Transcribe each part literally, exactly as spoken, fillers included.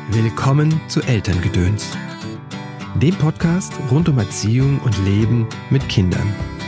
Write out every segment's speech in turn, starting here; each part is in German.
Willkommen zu Elterngedöns, dem Podcast rund um Erziehung und Leben mit Kindern.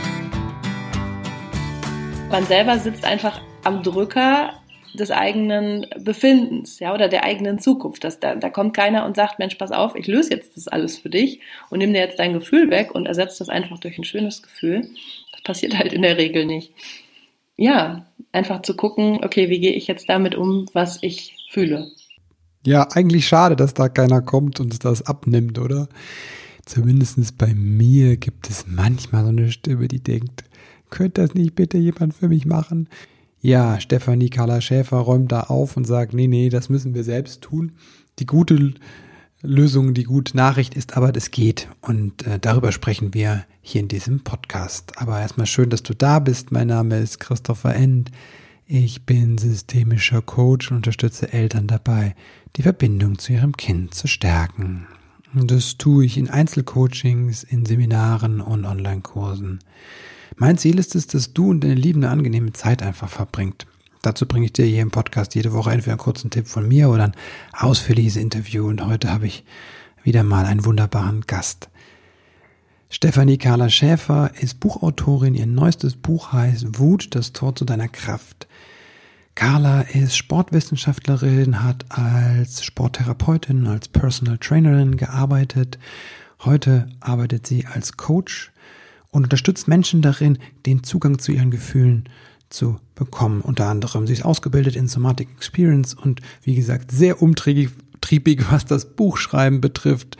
Man selber sitzt einfach am Drücker des eigenen Befindens, ja, oder der eigenen Zukunft. Das, da, da kommt keiner und sagt, Mensch, pass auf, ich löse jetzt das alles für dich und nimm dir jetzt dein Gefühl weg und ersetze das einfach durch ein schönes Gefühl. Das passiert halt in der Regel nicht. Ja, einfach zu gucken, okay, wie gehe ich jetzt damit um, was ich fühle. Ja, eigentlich schade, dass da keiner kommt und das abnimmt, oder? Zumindest bei mir gibt es manchmal so eine Stimme, die denkt, könnte das nicht bitte jemand für mich machen? Ja, Stefanie Carla Schäfer räumt da auf und sagt, nee, nee, das müssen wir selbst tun. Die gute Lösung, die gute Nachricht ist aber, das geht. Und äh, darüber sprechen wir hier in diesem Podcast. Aber erstmal schön, dass du da bist. Mein Name ist Christopher End. Ich bin systemischer Coach und unterstütze Eltern dabei, die Verbindung zu ihrem Kind zu stärken. Und das tue ich in Einzelcoachings, in Seminaren und Online-Kursen. Mein Ziel ist es, dass du und deine Lieben eine angenehme Zeit einfach verbringt. Dazu bringe ich dir hier im Podcast jede Woche entweder einen kurzen Tipp von mir oder ein ausführliches Interview. Und heute habe ich wieder mal einen wunderbaren Gast. Stefanie Carla Schäfer ist Buchautorin. Ihr neuestes Buch heißt Wut, das Tor zu deiner Kraft. Carla ist Sportwissenschaftlerin, hat als Sporttherapeutin, als Personal Trainerin gearbeitet. Heute arbeitet sie als Coach und unterstützt Menschen darin, den Zugang zu ihren Gefühlen zu bekommen. Unter anderem, sie ist ausgebildet in Somatic Experience und wie gesagt, sehr umtriebig, was das Buchschreiben betrifft.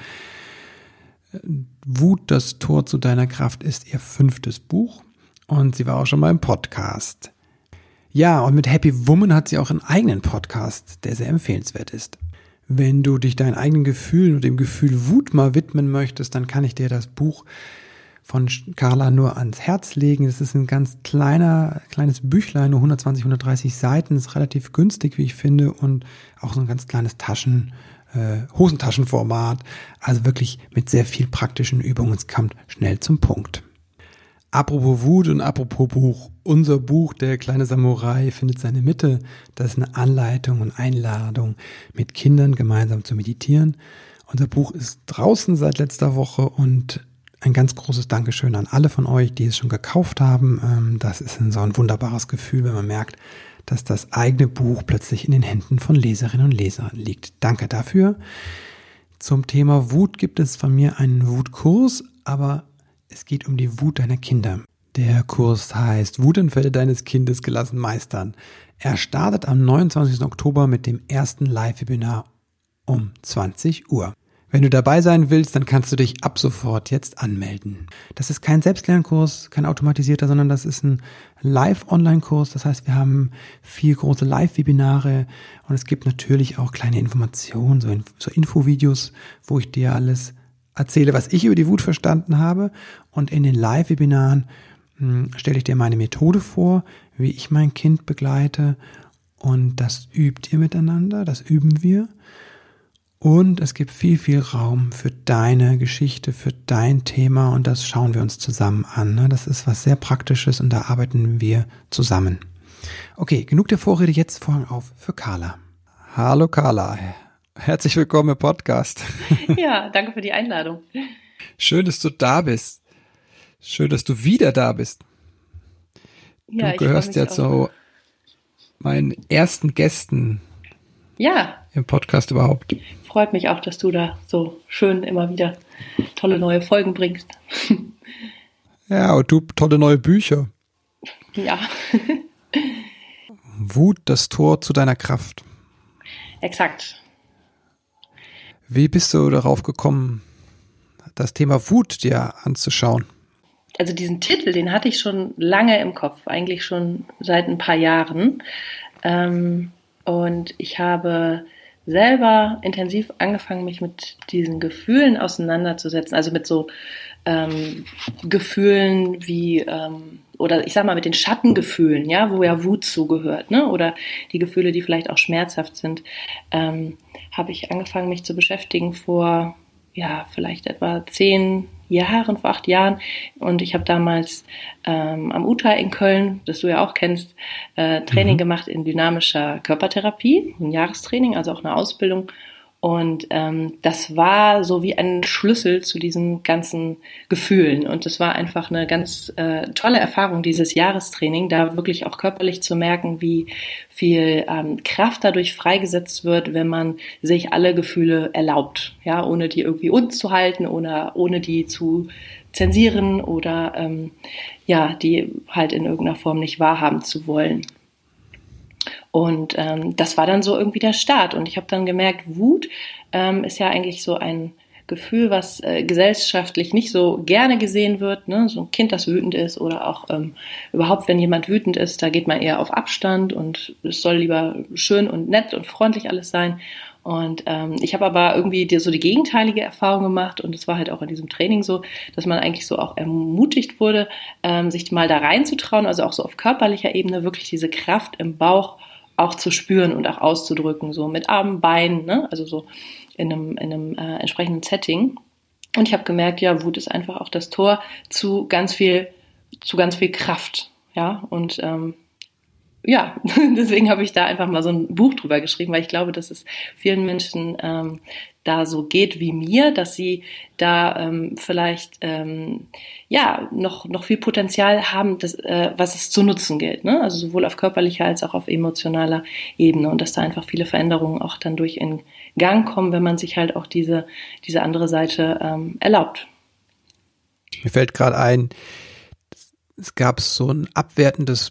Wut, das Tor zu deiner Kraft ist ihr fünftes Buch und sie war auch schon mal im Podcast. Ja, und mit Happy Woman hat sie auch einen eigenen Podcast, der sehr empfehlenswert ist. Wenn du dich deinen eigenen Gefühlen und dem Gefühl Wut mal widmen möchtest, dann kann ich dir das Buch von Carla nur ans Herz legen. Das ist ein ganz kleiner, kleines Büchlein, nur hundertzwanzig, hundertdreißig Seiten, ist relativ günstig, wie ich finde, und auch so ein ganz kleines Taschen, äh, Hosentaschenformat. Also wirklich mit sehr viel praktischen Übungen. Es kommt schnell zum Punkt. Apropos Wut und apropos Buch. Unser Buch, Der kleine Samurai, findet seine Mitte. Das ist eine Anleitung und Einladung, mit Kindern gemeinsam zu meditieren. Unser Buch ist draußen seit letzter Woche und ein ganz großes Dankeschön an alle von euch, die es schon gekauft haben. Das ist so ein wunderbares Gefühl, wenn man merkt, dass das eigene Buch plötzlich in den Händen von Leserinnen und Lesern liegt. Danke dafür. Zum Thema Wut gibt es von mir einen Wutkurs, aber es geht um die Wut deiner Kinder. Der Kurs heißt Wutanfälle deines Kindes gelassen meistern. Er startet am neunundzwanzigsten Oktober mit dem ersten Live-Webinar um zwanzig Uhr. Wenn du dabei sein willst, dann kannst du dich ab sofort jetzt anmelden. Das ist kein Selbstlernkurs, kein automatisierter, sondern das ist ein Live-Online-Kurs. Das heißt, wir haben vier große Live-Webinare und es gibt natürlich auch kleine Informationen, so, so Infovideos, wo ich dir alles erzähle, was ich über die Wut verstanden habe. Und in den Live-Webinaren mh, stelle ich dir meine Methode vor, wie ich mein Kind begleite. Und das übt ihr miteinander, das üben wir. Und es gibt viel, viel Raum für deine Geschichte, für dein Thema. Und das schauen wir uns zusammen an. Das ist was sehr Praktisches und da arbeiten wir zusammen. Okay, genug der Vorrede, jetzt Vorhang auf für Carla. Hallo Carla. Herzlich willkommen im Podcast. Ja, danke für die Einladung. Schön, dass du da bist. Schön, dass du wieder da bist. Ja, du gehörst ja zu meinen ersten Gästen ja. im Podcast überhaupt. Freut mich auch, dass du da so schön immer wieder tolle neue Folgen bringst. Ja, und du tolle neue Bücher. Ja. Wut, das Tor zu deiner Kraft. Exakt. Wie bist du darauf gekommen, das Thema Wut dir anzuschauen? Also diesen Titel, den hatte ich schon lange im Kopf, eigentlich schon seit ein paar Jahren. Ähm, und ich habe selber intensiv angefangen, mich mit diesen Gefühlen auseinanderzusetzen, also mit so ähm, Gefühlen wie, ähm, oder ich sag mal mit den Schattengefühlen, ja, wo ja Wut zugehört, ne, oder die Gefühle, die vielleicht auch schmerzhaft sind, ähm, habe ich angefangen, mich zu beschäftigen vor, ja, vielleicht etwa zehn Jahren, vor acht Jahren. Und ich habe damals ähm, am U T A in Köln, das du ja auch kennst, äh, Training mhm. gemacht in dynamischer Körpertherapie, ein Jahrestraining, also auch eine Ausbildung. Und ähm, das war so wie ein Schlüssel zu diesen ganzen Gefühlen. Und es war einfach eine ganz äh, tolle Erfahrung, dieses Jahrestraining, da wirklich auch körperlich zu merken, wie viel ähm, Kraft dadurch freigesetzt wird, wenn man sich alle Gefühle erlaubt, ja, ohne die irgendwie uns zu halten oder ohne die zu zensieren oder ähm, ja, die halt in irgendeiner Form nicht wahrhaben zu wollen. Und ähm, das war dann so irgendwie der Start. Und ich habe dann gemerkt, Wut ähm, ist ja eigentlich so ein Gefühl, was äh, gesellschaftlich nicht so gerne gesehen wird. Ne? So ein Kind, das wütend ist oder auch ähm, überhaupt, wenn jemand wütend ist, da geht man eher auf Abstand und es soll lieber schön und nett und freundlich alles sein. Und ähm, ich habe aber irgendwie die, so die gegenteilige Erfahrung gemacht und es war halt auch in diesem Training so, dass man eigentlich so auch ermutigt wurde, ähm, sich mal da reinzutrauen, also auch so auf körperlicher Ebene wirklich diese Kraft im Bauch auch zu spüren und auch auszudrücken, so mit Armen, Beinen, ne? Also so in einem, in einem äh, entsprechenden Setting. Und ich habe gemerkt, ja, Wut ist einfach auch das Tor zu ganz viel, zu ganz viel Kraft, ja. Und ähm, ja, deswegen habe ich da einfach mal so ein Buch drüber geschrieben, weil ich glaube, dass es vielen Menschen ähm, da so geht wie mir, dass sie da ähm, vielleicht ähm, ja noch noch viel Potenzial haben, das, äh, was es zu nutzen gilt, ne? Also sowohl auf körperlicher als auch auf emotionaler Ebene und dass da einfach viele Veränderungen auch dann durch in Gang kommen, wenn man sich halt auch diese diese andere Seite ähm, erlaubt. Mir fällt gerade ein, es gab so ein abwertendes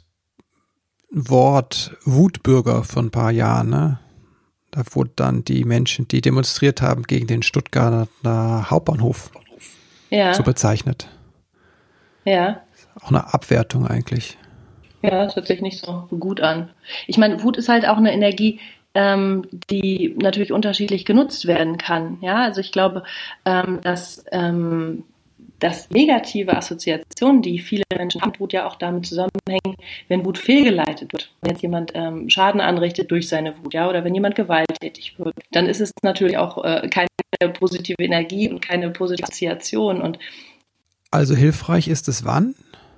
Wort Wutbürger vor ein paar Jahren, ne? Da wurden dann die Menschen, die demonstriert haben gegen den Stuttgarter Hauptbahnhof, ja. so bezeichnet. Ja. Auch eine Abwertung eigentlich. Ja, das hört sich nicht so gut an. Ich meine, Wut ist halt auch eine Energie, ähm, die natürlich unterschiedlich genutzt werden kann. Ja, also ich glaube, ähm, dass ähm, dass negative Assoziationen, die viele Menschen haben, Wut ja auch damit zusammenhängen, wenn Wut fehlgeleitet wird. Wenn jetzt jemand ähm, Schaden anrichtet durch seine Wut, ja, oder wenn jemand gewalttätig wird, dann ist es natürlich auch äh, keine positive Energie und keine positive Assoziation. Und also hilfreich ist es wann?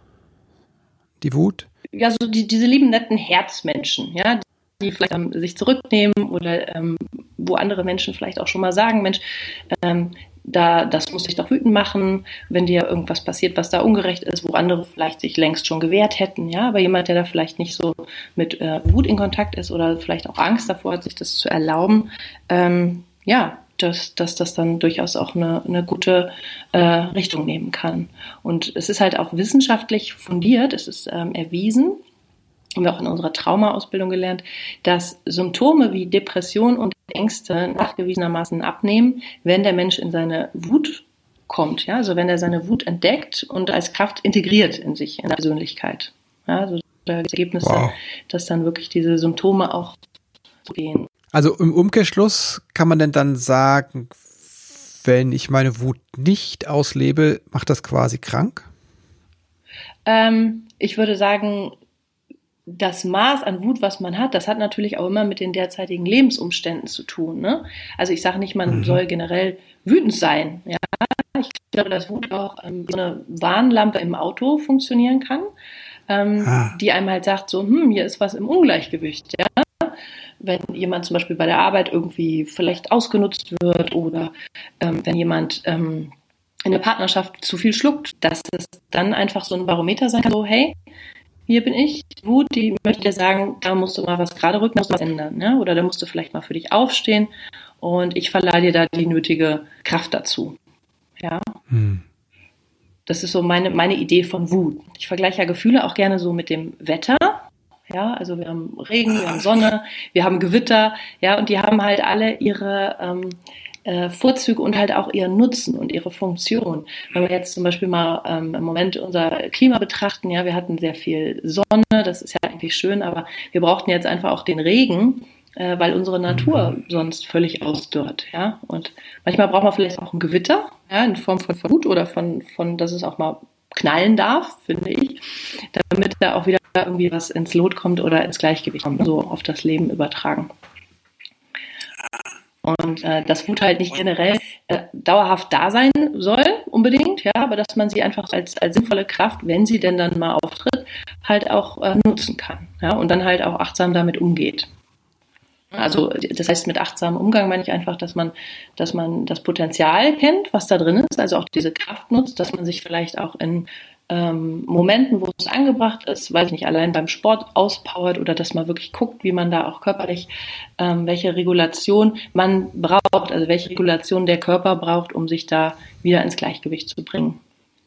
Die Wut? Ja, so die, diese lieben, netten Herzmenschen, ja, die vielleicht ähm, sich zurücknehmen oder ähm, wo andere Menschen vielleicht auch schon mal sagen, Mensch, ähm, da, das muss dich doch wütend machen, wenn dir irgendwas passiert, was da ungerecht ist, wo andere vielleicht sich längst schon gewehrt hätten, ja, aber jemand, der da vielleicht nicht so mit äh, Wut in Kontakt ist oder vielleicht auch Angst davor hat, sich das zu erlauben, ähm, ja, dass, dass das dann durchaus auch eine, eine gute äh, Richtung nehmen kann. Und es ist halt auch wissenschaftlich fundiert, es ist ähm, erwiesen, haben wir auch in unserer Trauma-Ausbildung gelernt, dass Symptome wie Depression und Ängste nachgewiesenermaßen abnehmen, wenn der Mensch in seine Wut kommt, ja, also wenn er seine Wut entdeckt und als Kraft integriert in sich, in der Persönlichkeit. Ja, also da gibt es Ergebnisse, wow, dass dann wirklich diese Symptome auch gehen. Also im Umkehrschluss kann man denn dann sagen, wenn ich meine Wut nicht auslebe, macht das quasi krank? Ähm, ich würde sagen, das Maß an Wut, was man hat, das hat natürlich auch immer mit den derzeitigen Lebensumständen zu tun, ne? Also ich sage nicht, man mhm. soll generell wütend sein. Ja? Ich glaube, dass Wut auch ähm, wie so eine Warnlampe im Auto funktionieren kann, ähm, ah. die einem halt sagt, so, hm, hier ist was im Ungleichgewicht. Ja? Wenn jemand zum Beispiel bei der Arbeit irgendwie vielleicht ausgenutzt wird oder ähm, wenn jemand ähm, in der Partnerschaft zu viel schluckt, dass es dann einfach so ein Barometer sein kann, so, hey, hier bin ich, Wut, die möchte dir sagen, da musst du mal was gerade rücken, musst du was ändern, ne? Oder da musst du vielleicht mal für dich aufstehen und ich verleihe dir da die nötige Kraft dazu. Ja. Hm. Das ist so meine, meine Idee von Wut. Ich vergleiche ja Gefühle auch gerne so mit dem Wetter. Ja, also wir haben Regen, wir haben Sonne, wir haben Gewitter, ja, und die haben halt alle ihre ähm, äh, Vorzüge und halt auch ihren Nutzen und ihre Funktion. Wenn wir jetzt zum Beispiel mal ähm, im Moment unser Klima betrachten, ja, wir hatten sehr viel Sonne, das ist ja eigentlich schön, aber wir brauchten jetzt einfach auch den Regen, äh, weil unsere Natur sonst völlig ausdörrt, ja. Und manchmal braucht man vielleicht auch ein Gewitter, ja, in Form von Wut oder von, von, dass es auch mal knallen darf, finde ich, damit da auch wieder irgendwie was ins Lot kommt oder ins Gleichgewicht kommt, so auf das Leben übertragen. Und äh, dass Wut halt nicht generell äh, dauerhaft da sein soll, unbedingt, ja, aber dass man sie einfach als, als sinnvolle Kraft, wenn sie denn dann mal auftritt, halt auch äh, nutzen kann, ja, und dann halt auch achtsam damit umgeht. Also das heißt, mit achtsamem Umgang meine ich einfach, dass man, dass man das Potenzial kennt, was da drin ist, also auch diese Kraft nutzt, dass man sich vielleicht auch in ähm, Momenten, wo es angebracht ist, weiß ich nicht, allein beim Sport auspowert oder dass man wirklich guckt, wie man da auch körperlich, ähm, welche Regulation man braucht, also welche Regulation der Körper braucht, um sich da wieder ins Gleichgewicht zu bringen.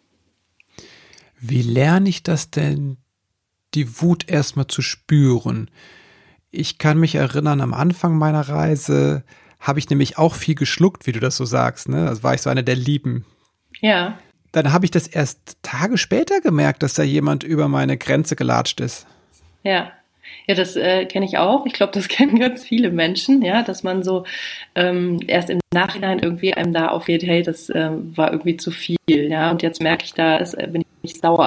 Wie lerne ich das denn, die Wut erstmal zu spüren? Ich kann mich erinnern, am Anfang meiner Reise habe ich nämlich auch viel geschluckt, wie du das so sagst, ne? Also war ich so einer der Lieben. Ja. Dann habe ich das erst Tage später gemerkt, dass da jemand über meine Grenze gelatscht ist. Ja. Ja, das äh, kenne ich auch. Ich glaube, das kennen ganz viele Menschen, ja, dass man so ähm, erst im Nachhinein irgendwie einem da aufgeht, hey, das ähm, war irgendwie zu viel, ja, und jetzt merke ich, da ist, äh, bin ich sauer.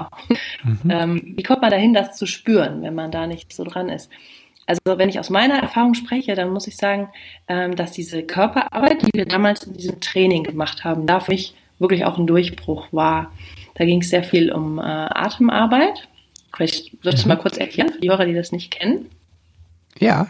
Mhm. Ähm, wie kommt man dahin, das zu spüren, wenn man da nicht so dran ist? Also wenn ich aus meiner Erfahrung spreche, dann muss ich sagen, ähm, dass diese Körperarbeit, die wir damals in diesem Training gemacht haben, da für mich wirklich auch ein Durchbruch war. Da ging es sehr viel um äh, Atemarbeit. Vielleicht soll ich es mal kurz erklären für die Hörer, die das nicht kennen. Ja.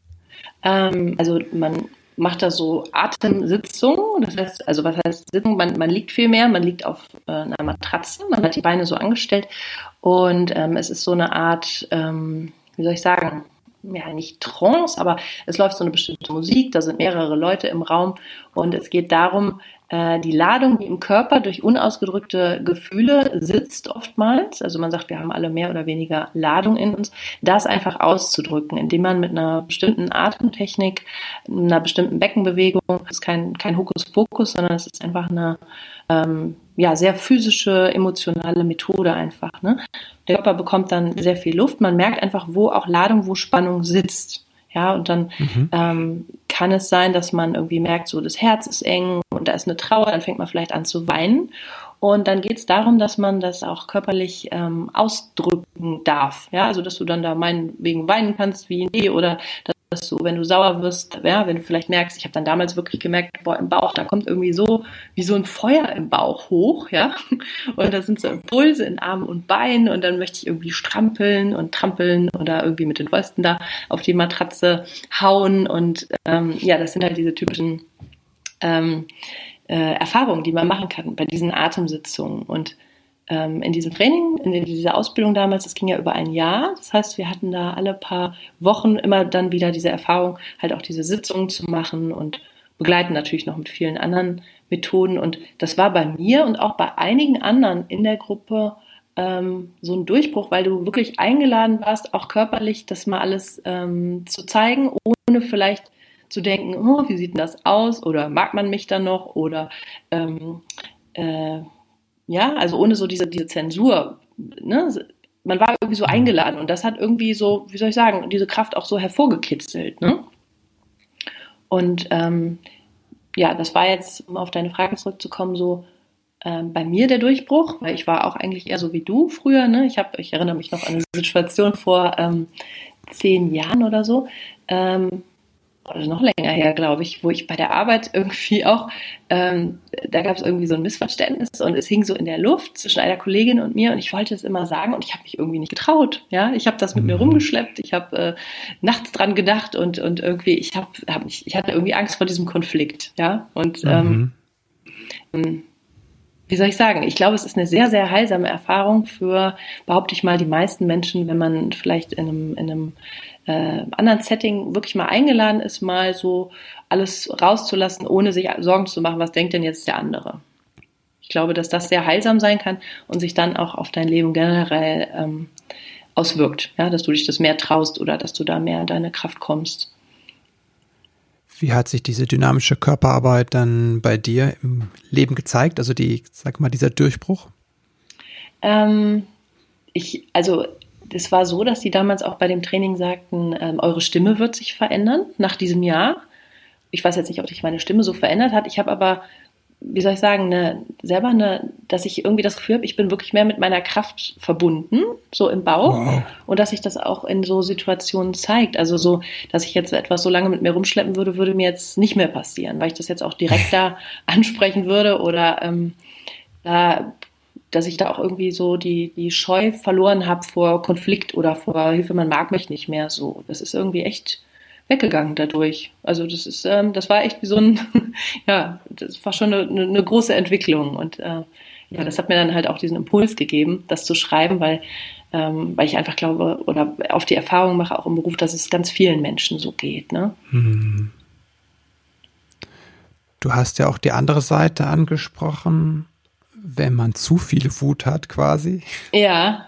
Ähm, also man macht da so Atemsitzungen. Das heißt, also was heißt Sitzung? Man, man liegt viel mehr, man liegt auf äh, einer Matratze, man hat die Beine so angestellt und ähm, es ist so eine Art, ähm, wie soll ich sagen, ja, nicht Trance, aber es läuft so eine bestimmte Musik, da sind mehrere Leute im Raum und es geht darum, äh, die Ladung, die im Körper durch unausgedrückte Gefühle sitzt oftmals, also man sagt, wir haben alle mehr oder weniger Ladung in uns, das einfach auszudrücken, indem man mit einer bestimmten Atemtechnik, einer bestimmten Beckenbewegung, das ist kein, kein Hokuspokus, sondern es ist einfach eine ähm, ja, sehr physische, emotionale Methode einfach, ne? Der Körper bekommt dann sehr viel Luft. Man merkt einfach, wo auch Ladung, wo Spannung sitzt. Ja, und dann mhm. ähm, kann es sein, dass man irgendwie merkt, so das Herz ist eng und da ist eine Trauer, dann fängt man vielleicht an zu weinen. Und dann geht es darum, dass man das auch körperlich ähm, ausdrücken darf. Ja, also dass du dann da meinetwegen weinen kannst wie nee oder dass du, wenn du sauer wirst, ja, wenn du vielleicht merkst, ich habe dann damals wirklich gemerkt, boah, im Bauch, da kommt irgendwie so wie so ein Feuer im Bauch hoch, ja, und da sind so Impulse in Armen und Beinen und dann möchte ich irgendwie strampeln und trampeln oder irgendwie mit den Fäusten da auf die Matratze hauen und ähm, ja, das sind halt diese typischen ähm, äh, Erfahrungen, die man machen kann bei diesen Atemsitzungen und in diesem Training, in dieser Ausbildung damals, das ging ja über ein Jahr. Das heißt, wir hatten da alle paar Wochen immer dann wieder diese Erfahrung, halt auch diese Sitzungen zu machen und begleiten natürlich noch mit vielen anderen Methoden. Und das war bei mir und auch bei einigen anderen in der Gruppe ähm, so ein Durchbruch, weil du wirklich eingeladen warst, auch körperlich das mal alles ähm, zu zeigen, ohne vielleicht zu denken, oh, wie sieht denn das aus? Oder mag man mich dann noch? Oder ähm, äh, ja, also ohne so diese, diese Zensur, ne? Man war irgendwie so eingeladen und das hat irgendwie so, wie soll ich sagen, diese Kraft auch so hervorgekitzelt, ne? Und ähm, ja, das war jetzt, um auf deine Frage zurückzukommen, so ähm, bei mir der Durchbruch, weil ich war auch eigentlich eher so wie du früher, ne? Ich habe, ich erinnere mich noch an eine Situation vor ähm, zehn Jahren oder so, ähm, oder noch länger her, glaube ich, wo ich bei der Arbeit irgendwie auch, ähm, da gab es irgendwie so ein Missverständnis und es hing so in der Luft zwischen einer Kollegin und mir und ich wollte es immer sagen und ich habe mich irgendwie nicht getraut. Ja, ich habe das mit mhm. mir rumgeschleppt, ich habe äh, nachts dran gedacht und und irgendwie ich habe hab ich, ich hatte irgendwie Angst vor diesem Konflikt. Ja, und mhm. ähm, wie soll ich sagen? Ich glaube, es ist eine sehr, sehr heilsame Erfahrung für, behaupte ich mal, die meisten Menschen, wenn man vielleicht in einem, in einem äh, anderen Setting wirklich mal eingeladen ist, mal so alles rauszulassen, ohne sich Sorgen zu machen, was denkt denn jetzt der andere? Ich glaube, dass das sehr heilsam sein kann und sich dann auch auf dein Leben generell ähm, auswirkt, ja, dass du dich das mehr traust oder dass du da mehr in deine Kraft kommst. Wie hat sich diese dynamische Körperarbeit dann bei dir im Leben gezeigt? Also die, sag mal, dieser Durchbruch? Ähm, ich, also es war so, dass die damals auch bei dem Training sagten, ähm, eure Stimme wird sich verändern nach diesem Jahr. Ich weiß jetzt nicht, ob sich meine Stimme so verändert hat. Ich habe aber, wie soll ich sagen, eine, selber eine, dass ich irgendwie das Gefühl habe, ich bin wirklich mehr mit meiner Kraft verbunden, so im Bauch. Wow. Und dass sich das auch in so Situationen zeigt. Also so, dass ich jetzt etwas so lange mit mir rumschleppen würde, würde mir jetzt nicht mehr passieren, weil ich das jetzt auch direkt da ansprechen würde oder ähm, da, dass ich da auch irgendwie so die, die Scheu verloren habe vor Konflikt oder vor Hilfe, man mag mich nicht mehr so. Das ist irgendwie echt weggegangen dadurch. Also das ist, ähm, das war echt wie so ein, ja, das war schon eine, eine große Entwicklung und äh, ja, das hat mir dann halt auch diesen Impuls gegeben, das zu schreiben, weil, ähm, weil ich einfach glaube oder auf die Erfahrung mache, auch im Beruf, dass es ganz vielen Menschen so geht. Ne? Hm. Du hast ja auch die andere Seite angesprochen, wenn man zu viel Wut hat quasi. Ja.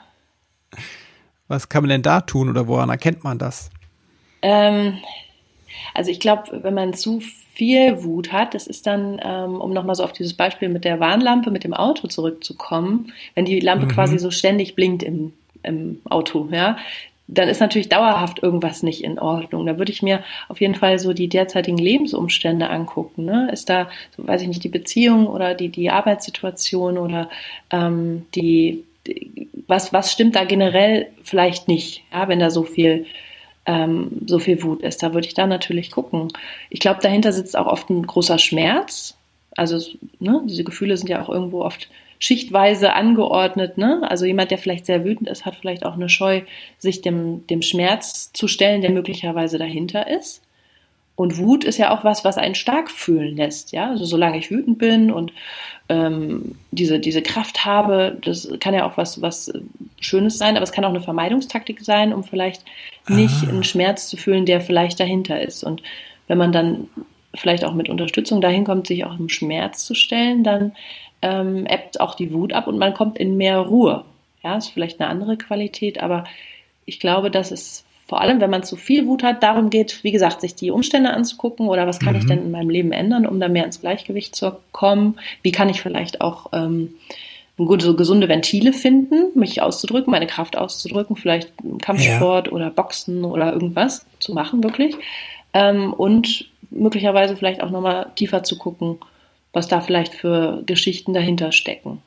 Was kann man denn da tun oder woran erkennt man das? Ähm, also ich glaube, wenn man zu viel Wut hat, das ist dann, ähm, um nochmal so auf dieses Beispiel mit der Warnlampe, mit dem Auto zurückzukommen, wenn die Lampe mhm. quasi so ständig blinkt im, im Auto, ja, dann ist natürlich dauerhaft irgendwas nicht in Ordnung. Da würde ich mir auf jeden Fall so die derzeitigen Lebensumstände angucken. Ne? Ist da, so weiß ich nicht, die Beziehung oder die, die Arbeitssituation oder ähm, die, die was, was stimmt da generell vielleicht nicht, ja, wenn da so viel ähm, so viel Wut ist. Da würde ich da natürlich gucken. Ich glaube, dahinter sitzt auch oft ein großer Schmerz. Also ne, diese Gefühle sind ja auch irgendwo oft schichtweise angeordnet. Ne? Also jemand, der vielleicht sehr wütend ist, hat vielleicht auch eine Scheu, sich dem, dem Schmerz zu stellen, der möglicherweise dahinter ist. Und Wut ist ja auch was, was einen stark fühlen lässt. Ja? Also solange ich wütend bin und ähm, diese, diese Kraft habe, das kann ja auch was, was Schönes sein, aber es kann auch eine Vermeidungstaktik sein, um vielleicht nicht ah. einen Schmerz zu fühlen, der vielleicht dahinter ist. Und wenn man dann vielleicht auch mit Unterstützung dahin kommt, sich auch im Schmerz zu stellen, dann ähm, ebbt auch die Wut ab und man kommt in mehr Ruhe. Ja, ist vielleicht eine andere Qualität, aber ich glaube, dass es vor allem, wenn man zu viel Wut hat, darum geht, wie gesagt, sich die Umstände anzugucken oder was kann mhm. ich denn in meinem Leben ändern, um da mehr ins Gleichgewicht zu kommen. Wie kann ich vielleicht auch ähm, gute, so gesunde Ventile finden, mich auszudrücken, meine Kraft auszudrücken, vielleicht Kampfsport ja. oder Boxen oder irgendwas zu machen wirklich. Ähm, und möglicherweise vielleicht auch nochmal tiefer zu gucken, was da vielleicht für Geschichten dahinter stecken.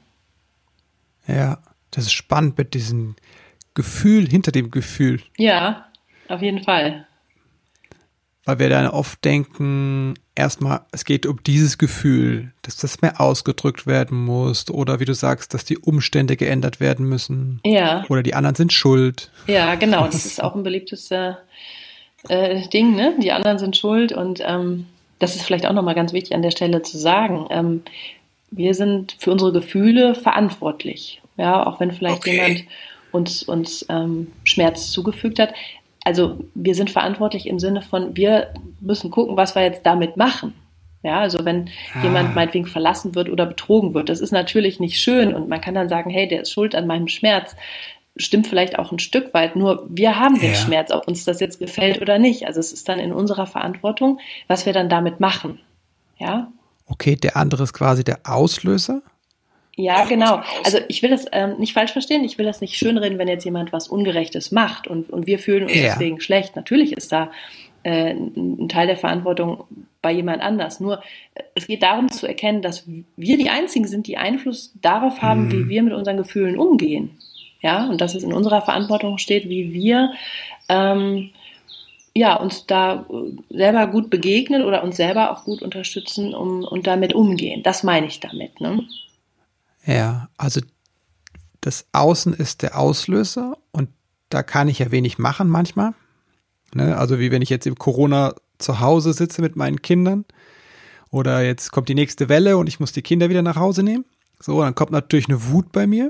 Ja, das ist spannend mit diesem Gefühl hinter dem Gefühl. Ja, auf jeden Fall. Weil wir dann oft denken, erstmal, es geht um dieses Gefühl, dass das mehr ausgedrückt werden muss oder wie du sagst, dass die Umstände geändert werden müssen. Ja. Oder die anderen sind schuld. Ja, genau. Das ist auch ein beliebtes äh, äh, Ding, ne? Die anderen sind schuld und ähm, das ist vielleicht auch nochmal ganz wichtig an der Stelle zu sagen. Ähm, wir sind für unsere Gefühle verantwortlich. Ja, auch wenn vielleicht okay. jemand uns, uns ähm, Schmerz zugefügt hat. Also wir sind verantwortlich im Sinne von, wir müssen gucken, was wir jetzt damit machen. Ja, also wenn ah. jemand meinetwegen verlassen wird oder betrogen wird, das ist natürlich nicht schön und man kann dann sagen, hey, der ist schuld an meinem Schmerz. Stimmt vielleicht auch ein Stück weit, nur wir haben den ja. Schmerz, ob uns das jetzt gefällt oder nicht. Also es ist dann in unserer Verantwortung, was wir dann damit machen. Ja. Okay, der andere ist quasi der Auslöser? Ja, genau. Also ich will das ähm, nicht falsch verstehen, ich will das nicht schönreden, wenn jetzt jemand was Ungerechtes macht und, und wir fühlen uns ja. deswegen schlecht. Natürlich ist da äh, ein Teil der Verantwortung bei jemand anders. Nur äh, es geht darum zu erkennen, dass wir die Einzigen sind, die Einfluss darauf haben, mhm. wie wir mit unseren Gefühlen umgehen. Ja, und dass es in unserer Verantwortung steht, wie wir ähm, ja, uns da selber gut begegnen oder uns selber auch gut unterstützen um, und damit umgehen. Das meine ich damit, ne? Ja, also das Außen ist der Auslöser und da kann ich ja wenig machen manchmal. Ne? Also wie wenn ich jetzt im Corona zu Hause sitze mit meinen Kindern oder jetzt kommt die nächste Welle und ich muss die Kinder wieder nach Hause nehmen. So, dann kommt natürlich eine Wut bei mir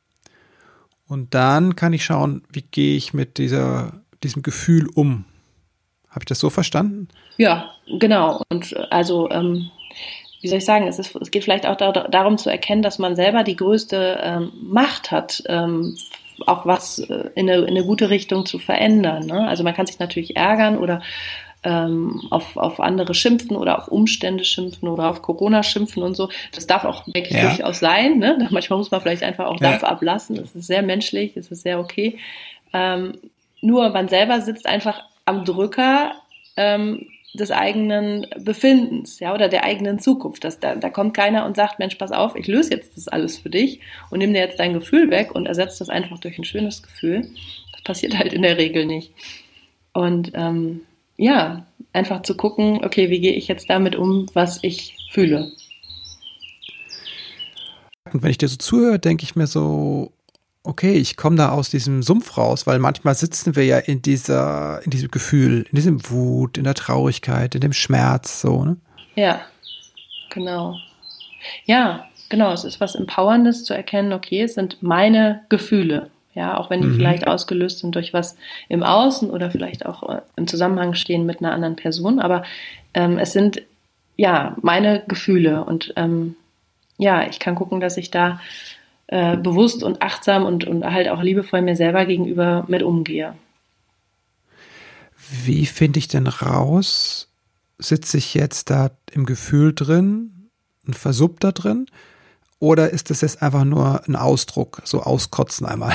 und dann kann ich schauen, wie gehe ich mit dieser, diesem Gefühl um. Habe ich das so verstanden? Ja, genau. Und also ähm wie soll ich sagen, es, ist, es geht vielleicht auch da, darum zu erkennen, dass man selber die größte ähm, Macht hat, ähm, auch was äh, in, eine, in eine gute Richtung zu verändern. Ne? Also man kann sich natürlich ärgern oder ähm, auf, auf andere schimpfen oder auf Umstände schimpfen oder auf Corona schimpfen und so. Das darf auch, denke ich, ja. durchaus sein. Ne? Manchmal muss man vielleicht einfach auch Dampf ja. ablassen. Das ist sehr menschlich, das ist sehr okay. Ähm, nur man selber sitzt einfach am Drücker, ähm, des eigenen Befindens, ja, oder der eigenen Zukunft. Das, da, da kommt keiner und sagt, Mensch, pass auf, ich löse jetzt das alles für dich und nimm dir jetzt dein Gefühl weg und ersetze das einfach durch ein schönes Gefühl. Das passiert halt in der Regel nicht. Und ähm, ja, einfach zu gucken, okay, wie gehe ich jetzt damit um, was ich fühle. Und wenn ich dir so zuhöre, denke ich mir so, okay, ich komme da aus diesem Sumpf raus, weil manchmal sitzen wir ja in dieser, in diesem Gefühl, in diesem Wut, in der Traurigkeit, in dem Schmerz, so, ne? Ja, genau. Ja, genau, es ist was Empowerndes zu erkennen, okay, es sind meine Gefühle, ja, auch wenn die mhm. vielleicht ausgelöst sind durch was im Außen oder vielleicht auch äh, im Zusammenhang stehen mit einer anderen Person, aber ähm, es sind, ja, meine Gefühle und ähm, ja, ich kann gucken, dass ich da äh, bewusst und achtsam und, und halt auch liebevoll mir selber gegenüber mit umgehe. Wie finde ich denn raus, sitze ich jetzt da im Gefühl drin und versuppt da drin? Oder ist das jetzt einfach nur ein Ausdruck, so auskotzen einmal?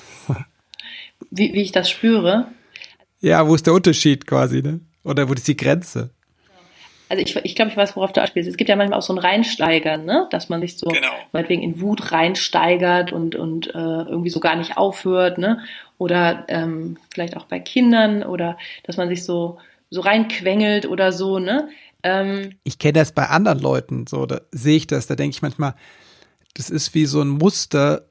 Wie, wie ich das spüre? Ja, wo ist der Unterschied quasi, ne? Oder wo ist die Grenze? Also ich, ich glaube, ich weiß, worauf du anspielst. Es gibt ja manchmal auch so ein Reinsteigern, ne? Dass man sich so genau. meinetwegen in Wut reinsteigert und, und äh, irgendwie so gar nicht aufhört, ne? Oder ähm, vielleicht auch bei Kindern oder dass man sich so, so reinquengelt oder so, ne? Ähm, ich kenne das bei anderen Leuten, so, da sehe ich das, da denke ich manchmal, das ist wie so ein Muster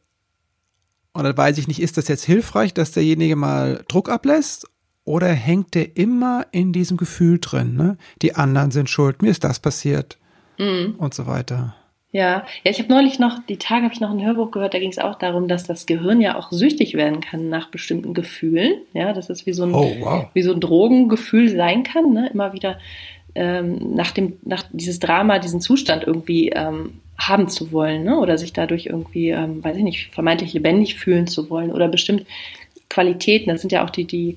und da weiß ich nicht, ist das jetzt hilfreich, dass derjenige mal Druck ablässt? Oder hängt der immer in diesem Gefühl drin, ne? Die anderen sind schuld, mir ist das passiert mhm. und so weiter. Ja, ja, ich habe neulich noch, die Tage habe ich noch ein Hörbuch gehört, da ging es auch darum, dass das Gehirn ja auch süchtig werden kann nach bestimmten Gefühlen. Ja, dass es wie so ein, oh, wow. wie so ein Drogengefühl sein kann, ne? Immer wieder ähm, nach dem, nach dieses Drama, diesen Zustand irgendwie ähm, haben zu wollen, ne? Oder sich dadurch irgendwie, ähm, weiß ich nicht, vermeintlich lebendig fühlen zu wollen oder bestimmt Qualitäten. Das sind ja auch die, die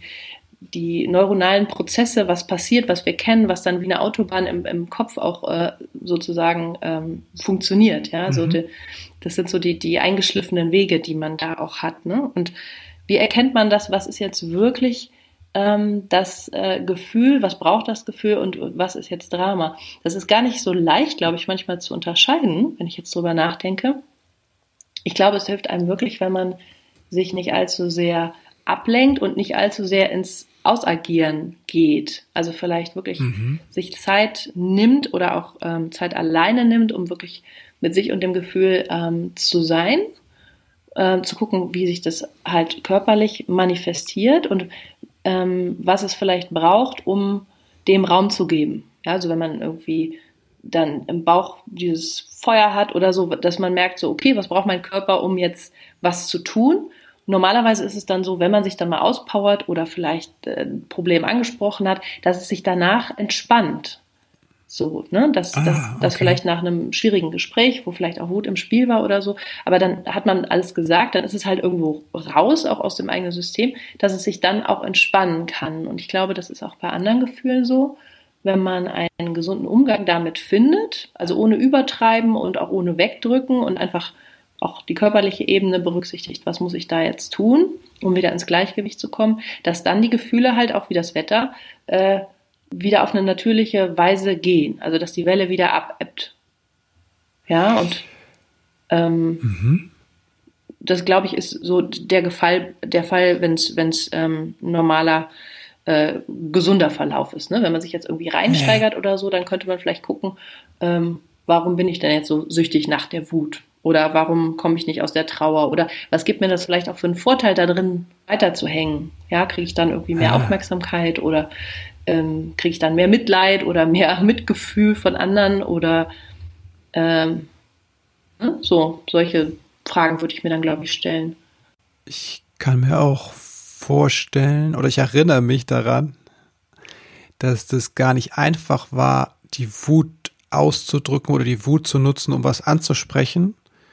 die neuronalen Prozesse, was passiert, was wir kennen, was dann wie eine Autobahn im, im Kopf auch äh, sozusagen ähm, funktioniert. Ja, mhm. so die, das sind so die, die eingeschliffenen Wege, die man da auch hat. Ne? Und wie erkennt man das, was ist jetzt wirklich ähm, das äh, Gefühl, was braucht das Gefühl und was ist jetzt Drama? Das ist gar nicht so leicht, glaube ich, manchmal zu unterscheiden, wenn ich jetzt drüber nachdenke. Ich glaube, es hilft einem wirklich, wenn man sich nicht allzu sehr ablenkt und nicht allzu sehr ins Ausagieren geht. Also vielleicht wirklich mhm. sich Zeit nimmt oder auch ähm, Zeit alleine nimmt, um wirklich mit sich und dem Gefühl ähm, zu sein, äh, zu gucken, wie sich das halt körperlich manifestiert und ähm, was es vielleicht braucht, um dem Raum zu geben. Ja, also wenn man irgendwie dann im Bauch dieses Feuer hat oder so, dass man merkt so, okay, was braucht mein Körper, um jetzt was zu tun? Normalerweise ist es dann so, wenn man sich dann mal auspowert oder vielleicht ein Problem angesprochen hat, dass es sich danach entspannt. So, ne, dass, ah, dass, dass okay. vielleicht nach einem schwierigen Gespräch, wo vielleicht auch Wut im Spiel war oder so, aber dann hat man alles gesagt, dann ist es halt irgendwo raus, auch aus dem eigenen System, dass es sich dann auch entspannen kann. Und ich glaube, das ist auch bei anderen Gefühlen so, wenn man einen gesunden Umgang damit findet, also ohne Übertreiben und auch ohne Wegdrücken und einfach auch die körperliche Ebene berücksichtigt, was muss ich da jetzt tun, um wieder ins Gleichgewicht zu kommen, dass dann die Gefühle halt auch wie das Wetter äh, wieder auf eine natürliche Weise gehen, also dass die Welle wieder abebbt. Ja, und ähm, mhm. das, glaube ich, ist so der Fall, der Fall, wenn es wenn es ähm, normaler, äh, gesunder Verlauf ist. Ne? Wenn man sich jetzt irgendwie reinsteigert ja. oder so, dann könnte man vielleicht gucken, ähm, warum bin ich denn jetzt so süchtig nach der Wut? Oder warum komme ich nicht aus der Trauer? Oder was gibt mir das vielleicht auch für einen Vorteil da drin, weiterzuhängen? Ja, kriege ich dann irgendwie mehr ah. Aufmerksamkeit oder ähm, kriege ich dann mehr Mitleid oder mehr Mitgefühl von anderen? Oder ähm, ne? so, solche Fragen würde ich mir dann, glaube ich, stellen. Ich kann mir auch vorstellen, oder ich erinnere mich daran, dass das gar nicht einfach war, die Wut auszudrücken oder die Wut zu nutzen, um was anzusprechen,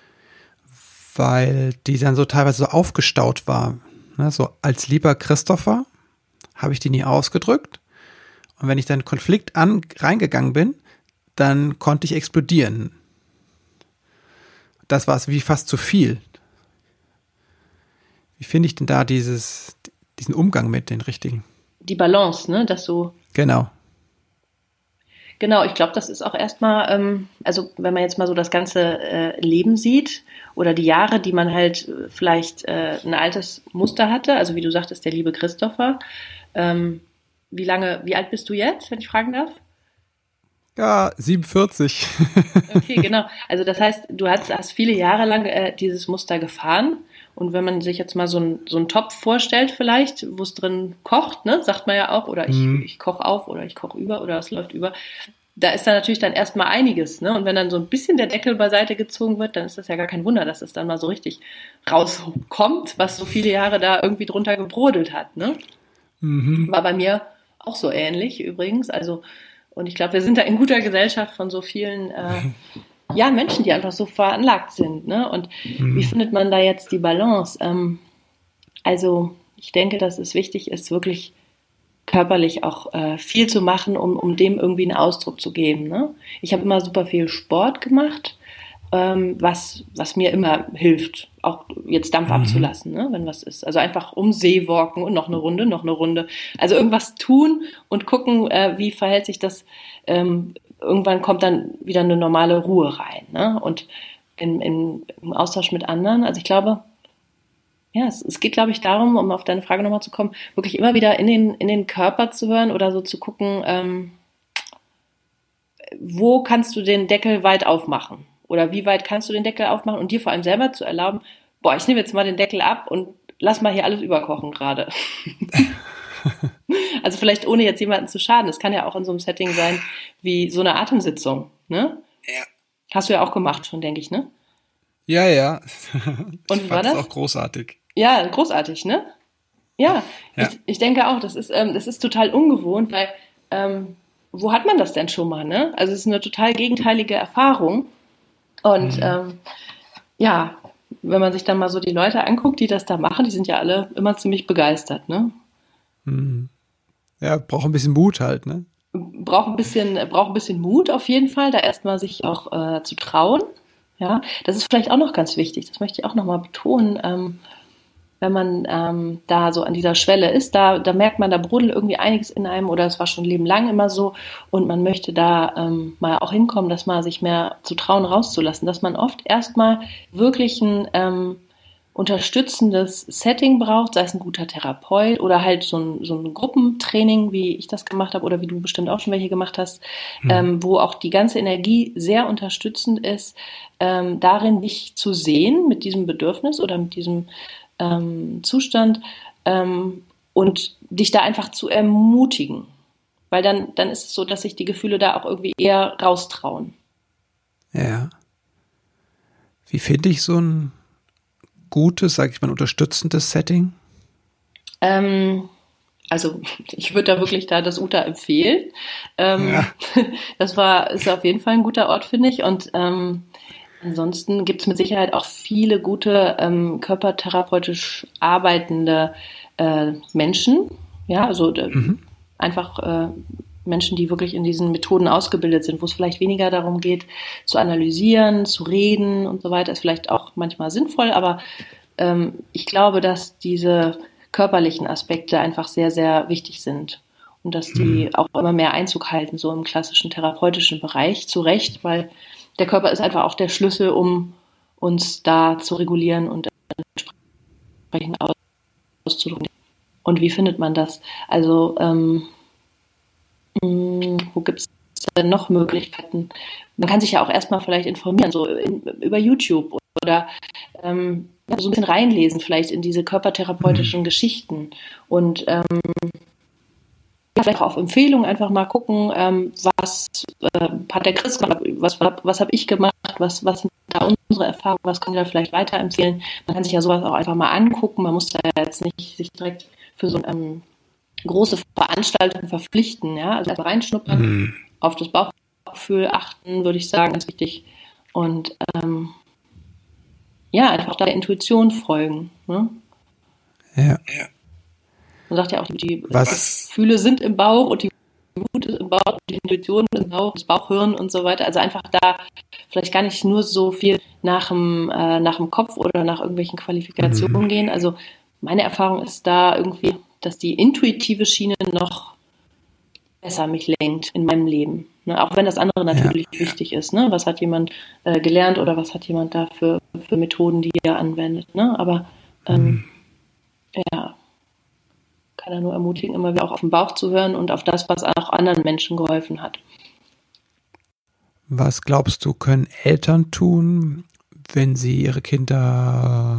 weil die dann so teilweise so aufgestaut war. Ne, so als lieber Christopher habe ich die nie ausgedrückt. Und wenn ich dann in Konflikt an, reingegangen bin, dann konnte ich explodieren. Das war es wie fast zu viel. Wie finde ich denn da dieses, diesen Umgang mit den richtigen? Die Balance, ne, dass du... Genau. Genau, ich glaube, das ist auch erstmal, ähm, also wenn man jetzt mal so das ganze äh, Leben sieht oder die Jahre, die man halt äh, vielleicht äh, ein altes Muster hatte, also wie du sagtest, der liebe Christopher. Ähm, wie lange, wie alt bist du jetzt, wenn ich fragen darf? Ja, siebenundvierzig. Okay, genau. Also das heißt, du hast, hast viele Jahre lang äh, dieses Muster gefahren Und wenn man sich jetzt mal so, ein, so einen Topf vorstellt vielleicht, wo es drin kocht, ne, sagt man ja auch, oder ich, Mhm. ich koche auf oder ich koche über oder es läuft über, da ist da natürlich dann erstmal einiges, ne? Und wenn dann so ein bisschen der Deckel beiseite gezogen wird, dann ist das ja gar kein Wunder, dass es dann mal so richtig rauskommt, was so viele Jahre da irgendwie drunter gebrodelt hat, ne? Mhm. War bei mir auch so ähnlich übrigens. Also, und ich glaube, wir sind da in guter Gesellschaft von so vielen äh, ja, Menschen, die einfach so veranlagt sind, ne? Und Mhm. wie findet man da jetzt die Balance? Ähm, also, ich denke, dass es wichtig ist, wirklich körperlich auch äh, viel zu machen, um, um dem irgendwie einen Ausdruck zu geben. Ne? Ich habe immer super viel Sport gemacht, ähm, was, was mir immer hilft, auch jetzt Dampf Mhm. abzulassen, ne, wenn was ist. Also einfach um See walken und noch eine Runde, noch eine Runde. Also irgendwas tun und gucken, äh, wie verhält sich das. Ähm, irgendwann kommt dann wieder eine normale Ruhe rein. Ne? Und in, in, im Austausch mit anderen, also ich glaube, ja, es, es geht, glaube ich, darum, um auf deine Frage nochmal zu kommen, wirklich immer wieder in den, in den Körper zu hören oder so zu gucken, ähm, wo kannst du den Deckel weit aufmachen? Oder wie weit kannst du den Deckel aufmachen und dir vor allem selber zu erlauben, boah, ich nehme jetzt mal den Deckel ab und lass mal hier alles überkochen gerade. Also vielleicht ohne jetzt jemanden zu schaden. Das kann ja auch in so einem Setting sein wie so eine Atemsitzung. Ne? Ja. Hast du ja auch gemacht schon, denke ich, ne? Ja, ja. Und Ich wie war fand es das? auch großartig. Ja, großartig, ne? Ja, Ja. ich, ich denke auch, das ist, ähm, das ist total ungewohnt, weil ähm, wo hat man das denn schon mal, ne? Also es ist eine total gegenteilige Erfahrung. Und Mhm. ähm, ja, wenn man sich dann mal so die Leute anguckt, die das da machen, die sind ja alle immer ziemlich begeistert, ne? Mhm. Ja, braucht ein bisschen Mut halt, ne? Braucht ein bisschen, braucht ein bisschen Mut auf jeden Fall, da erstmal sich auch äh, zu trauen. Ja, das ist vielleicht auch noch ganz wichtig, das möchte ich auch nochmal betonen. Ähm, wenn man ähm, da so an dieser Schwelle ist, da, da merkt man, da brodelt irgendwie einiges in einem oder es war schon ein Leben lang immer so und man möchte da ähm, mal auch hinkommen, dass man sich mehr zu trauen, rauszulassen, dass man oft erstmal wirklich ein ähm, unterstützendes Setting braucht, sei es ein guter Therapeut oder halt so ein, so ein Gruppentraining, wie ich das gemacht habe oder wie du bestimmt auch schon welche gemacht hast, Mhm. ähm, wo auch die ganze Energie sehr unterstützend ist, ähm, darin dich zu sehen mit diesem Bedürfnis oder mit diesem ähm, Zustand ähm, und dich da einfach zu ermutigen. Weil dann, dann ist es so, dass sich die Gefühle da auch irgendwie eher raustrauen. Ja. Wie finde ich so ein gutes, sag ich mal, unterstützendes Setting? Ähm, also ich würde da wirklich da das Uta empfehlen. Ähm, Ja. Das war, ist auf jeden Fall ein guter Ort, finde ich. Und ähm, ansonsten gibt es mit Sicherheit auch viele gute ähm, körpertherapeutisch arbeitende äh, Menschen. Ja, also äh, Mhm. einfach äh, Menschen, die wirklich in diesen Methoden ausgebildet sind, wo es vielleicht weniger darum geht, zu analysieren, zu reden und so weiter, ist vielleicht auch manchmal sinnvoll, aber ähm, ich glaube, dass diese körperlichen Aspekte einfach sehr, sehr wichtig sind und dass die Mhm. auch immer mehr Einzug halten, so im klassischen therapeutischen Bereich, zu Recht, weil der Körper ist einfach auch der Schlüssel, um uns da zu regulieren und entsprechend auszudrücken. Und wie findet man das? Also, ähm, mh, wo gibt es denn noch Möglichkeiten? Man kann sich ja auch erstmal vielleicht informieren, so in, über YouTube oder ähm, so ein bisschen reinlesen, vielleicht in diese körpertherapeutischen Mhm. Geschichten und ähm, vielleicht auch auf Empfehlungen einfach mal gucken, ähm, was äh, hat der Chris gemacht, was, was habe ich gemacht, was, was sind da unsere Erfahrungen, was können wir vielleicht weiterempfehlen. Man kann sich ja sowas auch einfach mal angucken, man muss da jetzt nicht sich direkt für so eine ähm, große Veranstaltung verpflichten, ja, also einfach reinschnuppern, Mhm. auf das Bauchgefühl achten, würde ich sagen, ganz wichtig und ähm, ja, einfach der Intuition folgen, ne? Ja. Man sagt ja auch, die Was? Gefühle sind im Bauch und die Wut ist im Bauch, die Intuition ist im Bauch, das Bauchhirn und so weiter. Also einfach da vielleicht gar nicht nur so viel nach dem, äh, nach dem Kopf oder nach irgendwelchen Qualifikationen Mhm. gehen. Also meine Erfahrung ist da irgendwie, dass die intuitive Schiene noch besser mich lenkt in meinem Leben. Ne? Auch wenn das andere Ja. natürlich wichtig ist. Ne? Was hat jemand äh, gelernt oder was hat jemand da für, für Methoden, die er anwendet. Ne? Aber ähm, Mhm. ja, kann er nur ermutigen, immer wieder auch auf den Bauch zu hören und auf das, was auch anderen Menschen geholfen hat. Was glaubst du, können Eltern tun, wenn sie ihre Kinder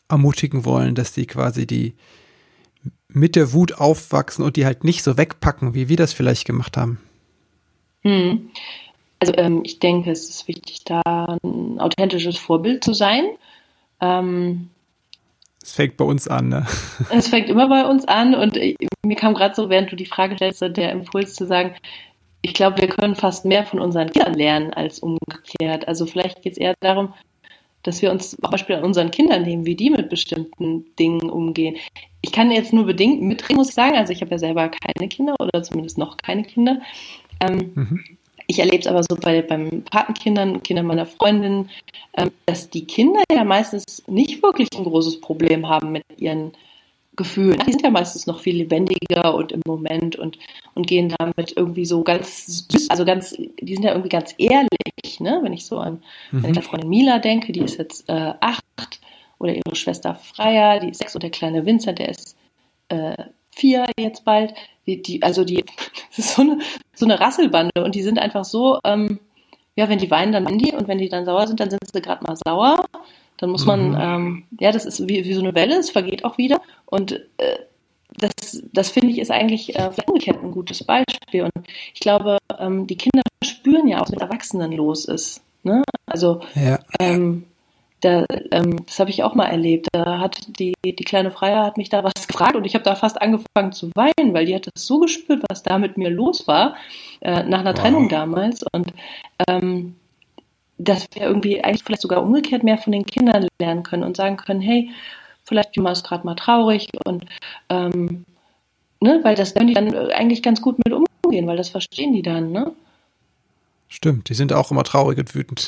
ermutigen wollen, dass die quasi die mit der Wut aufwachsen und die halt nicht so wegpacken, wie wir das vielleicht gemacht haben? Hm. Also ähm, ich denke, es ist wichtig, da ein authentisches Vorbild zu sein. Ähm, Es fängt bei uns an, ne? Es fängt immer bei uns an und ich, mir kam gerade so, während du die Frage stellst, so der Impuls zu sagen, ich glaube, wir können fast mehr von unseren Kindern lernen als umgekehrt. Also vielleicht geht es eher darum, dass wir uns zum Beispiel an unseren Kindern nehmen, wie die mit bestimmten Dingen umgehen. Ich kann jetzt nur bedingt mitreden, muss ich sagen. Also ich habe ja selber keine Kinder oder zumindest noch keine Kinder. Ähm, mhm. Ich erlebe es aber so bei beim Patenkindern, Kindern meiner Freundin, ähm, dass die Kinder ja meistens nicht wirklich ein großes Problem haben mit ihren Gefühlen. Die sind ja meistens noch viel lebendiger und im Moment und, und gehen damit irgendwie so ganz süß, also ganz, die sind ja irgendwie ganz ehrlich, ne? Wenn ich so an mhm. meine Freundin Mila denke, die ist jetzt äh, acht, oder ihre Schwester Freya, die ist sechs, und der kleine Vincent, der ist äh, vier jetzt bald. Die, die, also die, das ist so eine, so eine Rasselbande und die sind einfach so, ähm, ja, wenn die weinen, dann weinen die und wenn die dann sauer sind, dann sind sie gerade mal sauer. Dann muss man, mhm. ähm, ja, das ist wie, wie so eine Welle, es vergeht auch wieder. Und äh, das, das finde ich ist eigentlich äh, umgekehrt ein gutes Beispiel. Und ich glaube, ähm, die Kinder spüren ja auch, was mit Erwachsenen los ist. Ne? Also, ja. ähm, da, ähm, das habe ich auch mal erlebt. Da hat die, die kleine Freya hat mich da was gefragt und ich habe da fast angefangen zu weinen, weil die hat das so gespürt, was da mit mir los war, äh, nach einer wow. Trennung damals. Und ähm, dass wir irgendwie eigentlich vielleicht sogar umgekehrt mehr von den Kindern lernen können und sagen können, hey, vielleicht die Mama ist gerade mal traurig und ähm, ne, weil das können die dann eigentlich ganz gut mit umgehen, weil das verstehen die dann, ne? Stimmt, die sind auch immer traurig und wütend.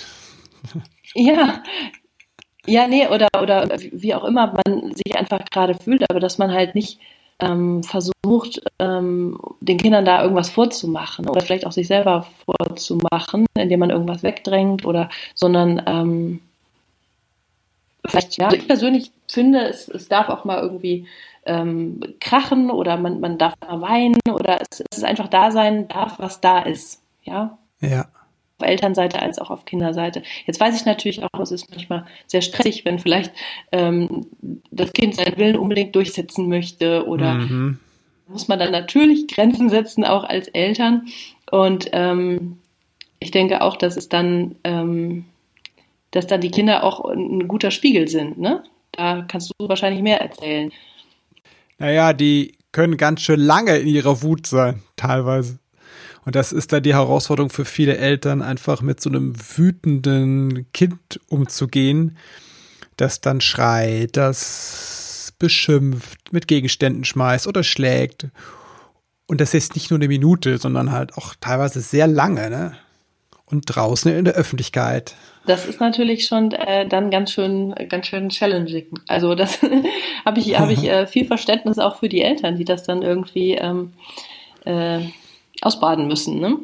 Ja, ja, nee, oder, oder wie auch immer man sich einfach gerade fühlt, aber dass man halt nicht ähm, versucht, ähm, den Kindern da irgendwas vorzumachen oder vielleicht auch sich selber vorzumachen, indem man irgendwas wegdrängt oder, sondern ähm, vielleicht, ja, also ich persönlich finde, es, es darf auch mal irgendwie ähm, krachen oder man, man darf mal weinen oder es, es ist einfach da sein darf, was da ist, ja. Ja. Auf Elternseite als auch auf Kinderseite. Jetzt weiß ich natürlich auch, es ist manchmal sehr stressig, wenn vielleicht ähm, das Kind seinen Willen unbedingt durchsetzen möchte oder mhm. muss man dann natürlich Grenzen setzen, auch als Eltern. Und ähm, ich denke auch, dass es dann, ähm, dass dann die Kinder auch ein guter Spiegel sind, ne? Da kannst du wahrscheinlich mehr erzählen. Naja, die können ganz schön lange in ihrer Wut sein, teilweise. Und das ist dann die Herausforderung für viele Eltern, einfach mit so einem wütenden Kind umzugehen, das dann schreit, das beschimpft, mit Gegenständen schmeißt oder schlägt. Und das ist nicht nur eine Minute, sondern halt auch teilweise sehr lange, ne? Und draußen in der Öffentlichkeit. Das ist natürlich schon äh, dann ganz schön, ganz schön challenging. Also das habe ich, habe ich äh, viel Verständnis auch für die Eltern, die das dann irgendwie ähm, äh, ausbaden müssen, ne?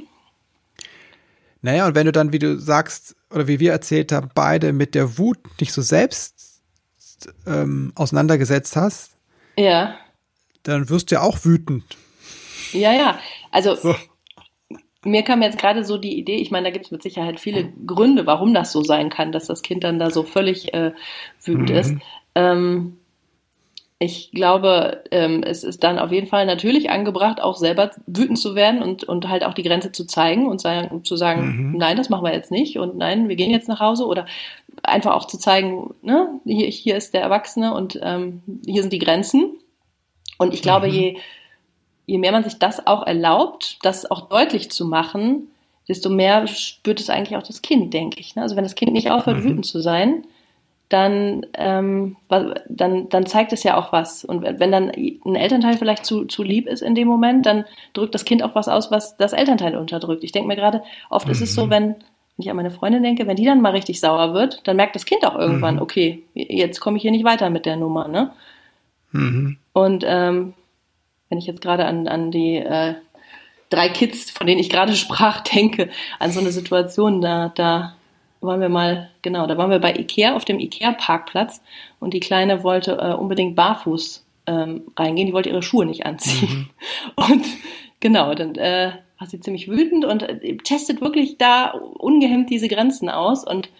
Naja, und wenn du dann, wie du sagst, oder wie wir erzählt haben, beide mit der Wut nicht so selbst ähm, auseinandergesetzt hast, ja, dann wirst du ja auch wütend. Ja, ja, also so. Mir kam jetzt gerade so die Idee, ich meine, da gibt es mit Sicherheit viele Gründe, warum das so sein kann, dass das Kind dann da so völlig äh, wütend mhm. ist. Ähm, Ich glaube, ähm, es ist dann auf jeden Fall natürlich angebracht, auch selber wütend zu werden und, und halt auch die Grenze zu zeigen und sagen, zu sagen, mhm. nein, das machen wir jetzt nicht und nein, wir gehen jetzt nach Hause oder einfach auch zu zeigen, ne, hier, hier ist der Erwachsene und ähm, hier sind die Grenzen. Und ich glaube, mhm. je, je mehr man sich das auch erlaubt, das auch deutlich zu machen, desto mehr spürt es eigentlich auch das Kind, denke ich. Ne? Also wenn das Kind nicht aufhört, mhm. wütend zu sein, dann, ähm, dann, dann zeigt es ja auch was. Und wenn dann ein Elternteil vielleicht zu, zu lieb ist in dem Moment, dann drückt das Kind auch was aus, was das Elternteil unterdrückt. Ich denke mir gerade, oft mhm. ist es so, wenn, wenn ich an meine Freundin denke, wenn die dann mal richtig sauer wird, dann merkt das Kind auch irgendwann, mhm. okay, jetzt komme ich hier nicht weiter mit der Nummer, ne? Mhm. Und ähm, wenn ich jetzt gerade an, an die äh, drei Kids, von denen ich gerade sprach, denke, an so eine Situation, da, da waren wir mal, genau, da waren wir bei Ikea auf dem Ikea-Parkplatz und die Kleine wollte äh, unbedingt barfuß ähm, reingehen, die wollte ihre Schuhe nicht anziehen. Mhm. Und genau, dann äh, war sie ziemlich wütend und äh, testet wirklich da ungehemmt diese Grenzen aus und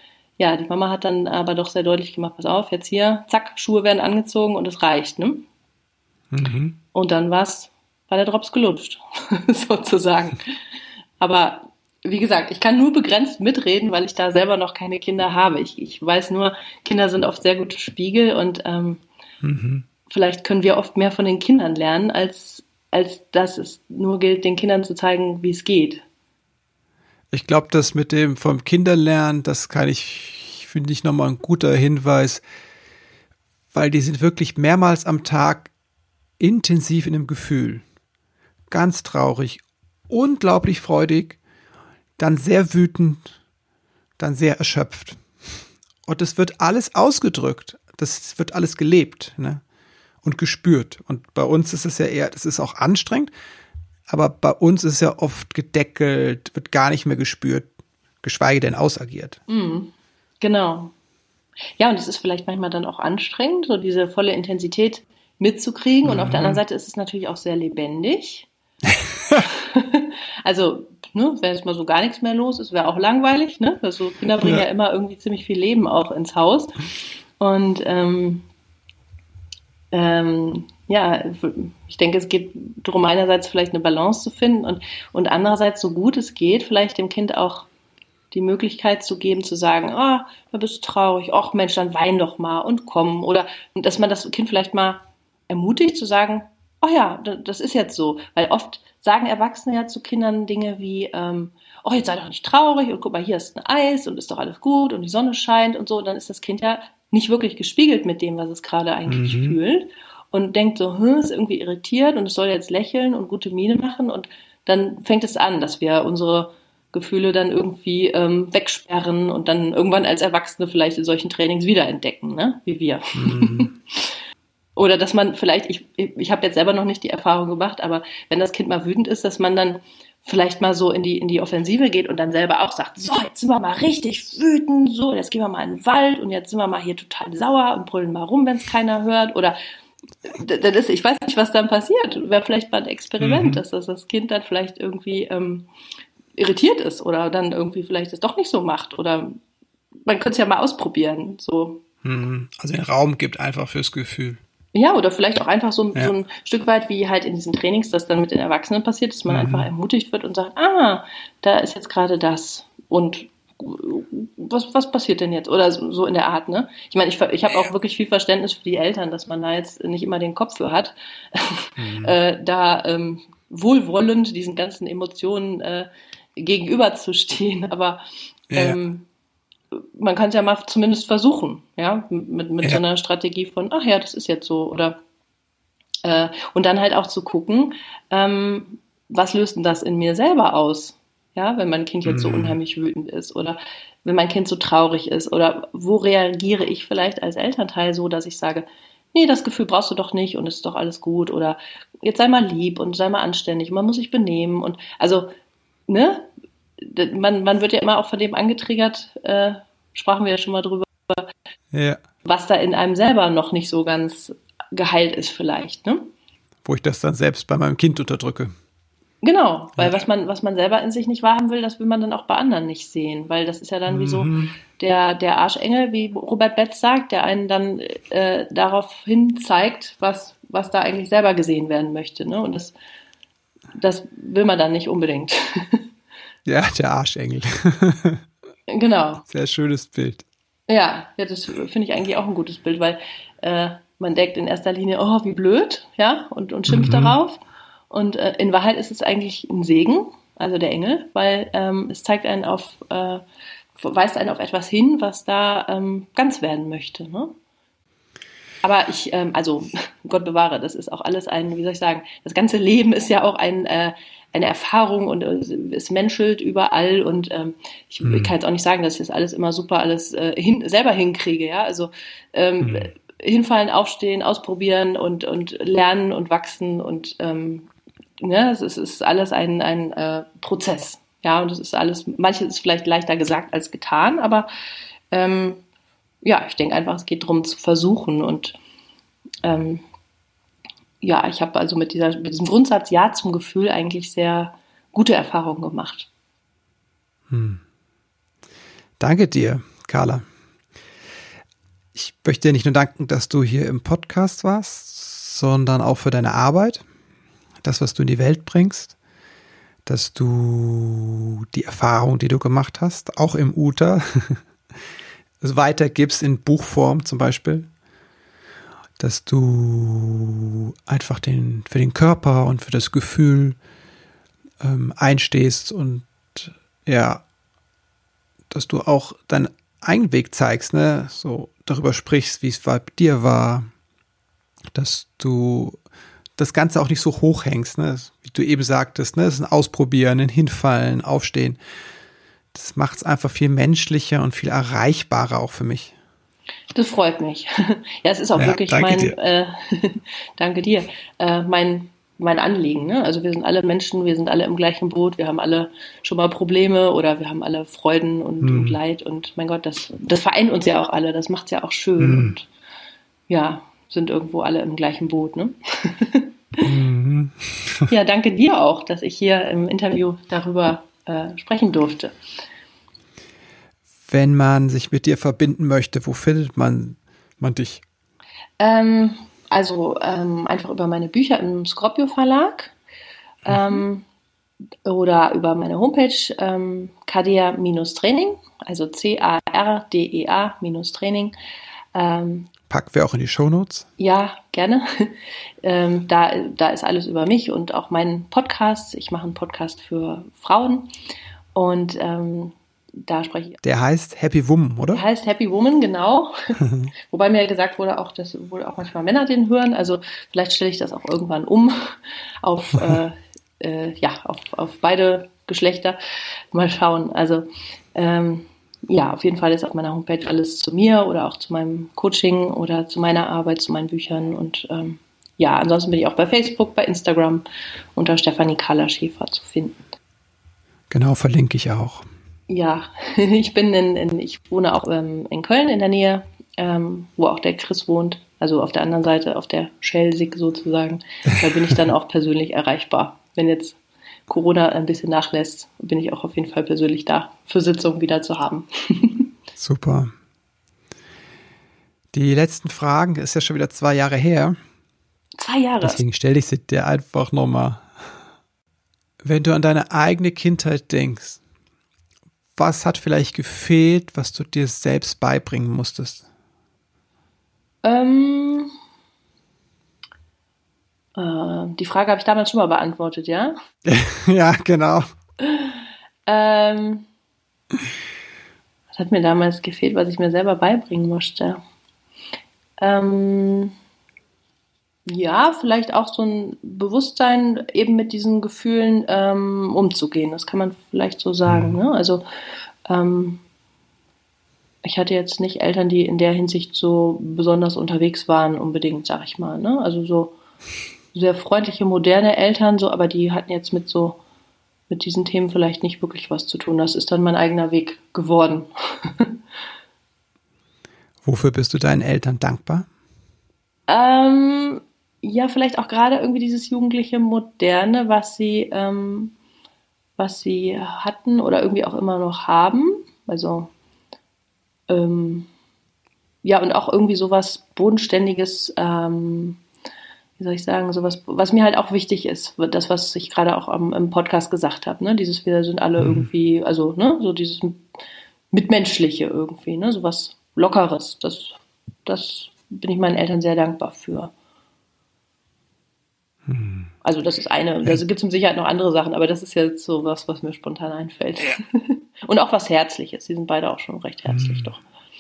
ja, die Mama hat dann aber doch sehr deutlich gemacht, pass auf, jetzt hier, zack, Schuhe werden angezogen und es reicht, ne? Mhm. Und dann war's, war der Drops gelutscht, sozusagen. Aber wie gesagt, ich kann nur begrenzt mitreden, weil ich da selber noch keine Kinder habe. Ich, ich weiß nur, Kinder sind oft sehr gute Spiegel und ähm, mhm. vielleicht können wir oft mehr von den Kindern lernen, als, als dass es nur gilt, den Kindern zu zeigen, wie es geht. Ich glaube, das mit dem vom Kinderlernen, das kann ich, finde ich nochmal ein guter Hinweis, weil die sind wirklich mehrmals am Tag intensiv in dem Gefühl. Ganz traurig, unglaublich freudig, dann sehr wütend, dann sehr erschöpft. Und es wird alles ausgedrückt, das wird alles gelebt, ne? Und gespürt. Und bei uns ist es ja eher, das ist auch anstrengend, aber bei uns ist es ja oft gedeckelt, wird gar nicht mehr gespürt, geschweige denn ausagiert. Mhm. Genau. Ja, und es ist vielleicht manchmal dann auch anstrengend, so diese volle Intensität mitzukriegen. Und mhm. auf der anderen Seite ist es natürlich auch sehr lebendig. Also, ne, wenn jetzt mal so gar nichts mehr los ist, wäre auch langweilig. Ne? Also Kinder bringen ja. ja immer irgendwie ziemlich viel Leben auch ins Haus. Und ähm, ähm, ja, ich denke, es geht darum, einerseits vielleicht eine Balance zu finden und, und andererseits, so gut es geht, vielleicht dem Kind auch die Möglichkeit zu geben, zu sagen, ah, oh, da bist du traurig, ach Mensch, dann wein doch mal und komm. Oder dass man das Kind vielleicht mal ermutigt, zu sagen, oh ja, das ist jetzt so. Weil oft sagen Erwachsene ja zu Kindern Dinge wie, ähm, oh, jetzt sei doch nicht traurig und guck mal, hier ist ein Eis und ist doch alles gut und die Sonne scheint und so. Und dann ist das Kind ja nicht wirklich gespiegelt mit dem, was es gerade eigentlich mhm. fühlt. Und denkt so, hm, ist irgendwie irritiert und es soll jetzt lächeln und gute Miene machen. Und dann fängt es an, dass wir unsere Gefühle dann irgendwie ähm, wegsperren und dann irgendwann als Erwachsene vielleicht in solchen Trainings wiederentdecken, ne? Wie wir. Mhm. Oder dass man vielleicht, ich, ich habe jetzt selber noch nicht die Erfahrung gemacht, aber wenn das Kind mal wütend ist, dass man dann vielleicht mal so in die, in die Offensive geht und dann selber auch sagt, so, jetzt sind wir mal richtig wütend, so, jetzt gehen wir mal in den Wald und jetzt sind wir mal hier total sauer und brüllen mal rum, wenn es keiner hört. Oder das ist, ich weiß nicht, was dann passiert. Wäre vielleicht mal ein Experiment, mhm. dass das, das Kind dann vielleicht irgendwie ähm, irritiert ist oder dann irgendwie vielleicht es doch nicht so macht. Oder man könnte es ja mal ausprobieren. So. Also den Raum gibt einfach fürs Gefühl. Ja, oder vielleicht auch einfach so, ja. so ein Stück weit wie halt in diesen Trainings, das dann mit den Erwachsenen passiert, dass man mhm. einfach ermutigt wird und sagt, ah, da ist jetzt gerade das und was, was passiert denn jetzt? Oder so, so in der Art, ne? Ich meine, ich, ich habe auch wirklich viel Verständnis für die Eltern, dass man da jetzt nicht immer den Kopf für hat, mhm. äh, da ähm, wohlwollend diesen ganzen Emotionen äh, gegenüberzustehen, aber ähm, ja. man kann es ja mal zumindest versuchen, ja, mit, mit ja. so einer Strategie von, ach ja, das ist jetzt so, oder äh, und dann halt auch zu gucken, ähm, was löst denn das in mir selber aus? Ja, wenn mein Kind jetzt so unheimlich wütend ist oder wenn mein Kind so traurig ist oder wo reagiere ich vielleicht als Elternteil so, dass ich sage, nee, das Gefühl brauchst du doch nicht und es ist doch alles gut oder jetzt sei mal lieb und sei mal anständig und man muss sich benehmen und also, ne, man, man wird ja immer auch von dem angetriggert, äh, sprachen wir ja schon mal drüber, ja. was da in einem selber noch nicht so ganz geheilt ist vielleicht, ne? Wo ich das dann selbst bei meinem Kind unterdrücke. Genau, weil ja. was man, was man selber in sich nicht wahrhaben will, das will man dann auch bei anderen nicht sehen, weil das ist ja dann mhm. wie so der, der Arschengel, wie Robert Betz sagt, der einen dann äh, darauf hin zeigt, was, was da eigentlich selber gesehen werden möchte, ne? Und das, das will man dann nicht unbedingt. Ja, der Arschengel. Genau. Sehr schönes Bild. Ja, ja, das finde ich eigentlich auch ein gutes Bild, weil äh, man denkt in erster Linie, oh, wie blöd, ja, und, und schimpft mhm. darauf. Und äh, in Wahrheit ist es eigentlich ein Segen, also der Engel, weil ähm, es zeigt einen auf, äh, weist einen auf etwas hin, was da ähm, ganz werden möchte. Ne? Aber ich, ähm, also Gott bewahre, das ist auch alles ein, wie soll ich sagen, das ganze Leben ist ja auch ein, äh, eine Erfahrung und äh, es menschelt überall und ähm, ich, hm. ich kann jetzt auch nicht sagen, dass ich das alles immer super alles äh, hin, selber hinkriege, ja, also ähm, hm. hinfallen, aufstehen, ausprobieren und, und lernen und wachsen und ähm, ne, es ist, es ist alles ein, ein äh, Prozess, ja, und es ist alles, manches ist vielleicht leichter gesagt als getan, aber ähm, ja, ich denke einfach, es geht darum zu versuchen und ähm, ja, ich habe also mit, dieser, mit diesem Grundsatz Ja zum Gefühl eigentlich sehr gute Erfahrungen gemacht. Hm. Danke dir, Carla. Ich möchte dir nicht nur danken, dass du hier im Podcast warst, sondern auch für deine Arbeit, das, was du in die Welt bringst, dass du die Erfahrung, die du gemacht hast, auch im U T A, weitergibst in Buchform zum Beispiel, dass du einfach den, für den Körper und für das Gefühl ähm, einstehst und ja, dass du auch deinen eigenen Weg zeigst, ne, so darüber sprichst, wie es bei dir war, dass du das Ganze auch nicht so hochhängst, ne, wie du eben sagtest, ne, das ist ein Ausprobieren, ein Hinfallen, Aufstehen. Das macht es einfach viel menschlicher und viel erreichbarer auch für mich. Das freut mich. Ja, es ist auch ja, wirklich danke mein, dir. Äh, danke dir, äh, mein, mein Anliegen. Ne? Also wir sind alle Menschen, wir sind alle im gleichen Boot, wir haben alle schon mal Probleme oder wir haben alle Freuden und, hm. und Leid und mein Gott, das, das vereint uns ja auch alle, das macht es ja auch schön hm. und ja, sind irgendwo alle im gleichen Boot. Ne? mhm. Ja, danke dir auch, dass ich hier im Interview darüber äh, sprechen durfte. Wenn man sich mit dir verbinden möchte, wo findet man, man dich? Ähm, also ähm, einfach über meine Bücher im Scorpio Verlag ähm, oder über meine Homepage ähm, Cardea-Training, also C A R D E A-Training. Ähm, Packen wir auch in die Shownotes? Ja, gerne. ähm, da, da ist alles über mich und auch meinen Podcast. Ich mache einen Podcast für Frauen und ähm, da spreche ich. Der heißt Happy Woman, oder? Der heißt Happy Woman, genau. Wobei mir gesagt wurde, auch, dass wohl auch manchmal Männer den hören. Also vielleicht stelle ich das auch irgendwann um auf, äh, äh, ja, auf, auf beide Geschlechter. Mal schauen. Also ähm, ja, auf jeden Fall ist auf meiner Homepage alles zu mir oder auch zu meinem Coaching oder zu meiner Arbeit, zu meinen Büchern. Und ähm, ja, ansonsten bin ich auch bei Facebook, bei Instagram unter Stefanie Kahler-Schäfer zu finden. Genau, verlinke ich auch. Ja, ich bin in, in ich wohne auch ähm, in Köln in der Nähe, ähm, wo auch der Chris wohnt, also auf der anderen Seite, auf der Schelsig sozusagen. Da bin ich dann auch persönlich erreichbar. Wenn jetzt Corona ein bisschen nachlässt, bin ich auch auf jeden Fall persönlich da, für Sitzungen wieder zu haben. Super. Die letzten Fragen ist ja schon wieder zwei Jahre her. Zwei Jahre? Deswegen stelle ich sie dir einfach nochmal. Wenn du an deine eigene Kindheit denkst, was hat vielleicht gefehlt, was du dir selbst beibringen musstest? Ähm, äh, die Frage habe ich damals schon mal beantwortet, ja? Ja, genau. Ähm, was hat mir damals gefehlt, was ich mir selber beibringen musste? Ähm, ja, vielleicht auch so ein Bewusstsein, eben mit diesen Gefühlen ähm, umzugehen. Das kann man vielleicht so sagen. Ne? Also ähm, ich hatte jetzt nicht Eltern, die in der Hinsicht so besonders unterwegs waren, unbedingt, sag ich mal. Ne? Also so sehr freundliche, moderne Eltern, so, aber die hatten jetzt mit so mit diesen Themen vielleicht nicht wirklich was zu tun. Das ist dann mein eigener Weg geworden. Wofür bist du deinen Eltern dankbar? Ähm, ja, vielleicht auch gerade irgendwie dieses jugendliche Moderne, was sie, ähm, was sie hatten oder irgendwie auch immer noch haben. Also, ähm, ja, und auch irgendwie sowas Bodenständiges, ähm, wie soll ich sagen, sowas, was mir halt auch wichtig ist, das, was ich gerade auch am, im Podcast gesagt habe, ne, dieses, wir sind alle mhm. irgendwie, also, ne, so dieses Mitmenschliche irgendwie, ne, sowas Lockeres, das, das bin ich meinen Eltern sehr dankbar für. Hm. Also das ist eine, da gibt es mit Sicherheit noch andere Sachen, aber das ist jetzt so was, was mir spontan einfällt. Ja. Und auch was Herzliches, die sind beide auch schon recht herzlich, hm. doch.